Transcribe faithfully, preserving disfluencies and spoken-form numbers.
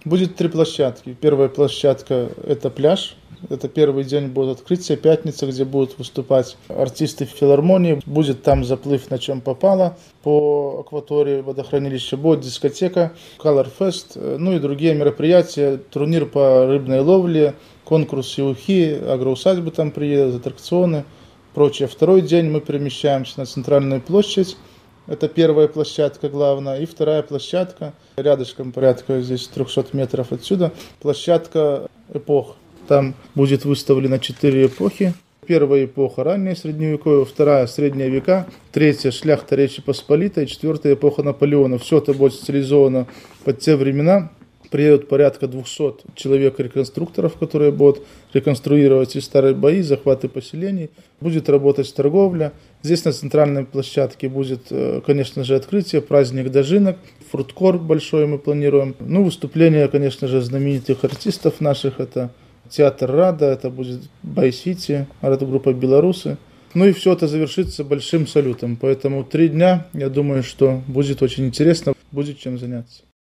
Будет три площадки. Первая площадка – это пляж. Это первый день будет открытие, пятница, где будут выступать артисты филармонии. Будет там заплыв на чем попало по акватории водохранилища. Будет дискотека, Color Fest, ну и другие мероприятия. Турнир по рыбной ловле, конкурс ухи, агроусадьбы там приедут, аттракционы, прочее. Второй день мы перемещаемся на центральную площадь. Это первая площадка главная. И вторая площадка, рядышком порядка здесь трехсот метров отсюда, площадка эпох. Там будет выставлено четыре эпохи. Первая эпоха – раннее средневековье, вторая – средние века, третья – шляхта Речи Посполитой, четвертая – эпоха Наполеона. Все это будет стилизовано под те времена. Приедут порядка двухсот человек-реконструкторов, которые будут реконструировать и старые бои, захваты поселений. Будет работать торговля. Здесь на центральной площадке будет, конечно же, открытие, праздник дожинок, фудкорт большой мы планируем. Ну, выступления, конечно же, знаменитых артистов наших – это театр Рада, это будет Бай-Сити, арт-группа «Белорусы». Ну и все это завершится большим салютом. Поэтому три дня, я думаю, что будет очень интересно, будет чем заняться.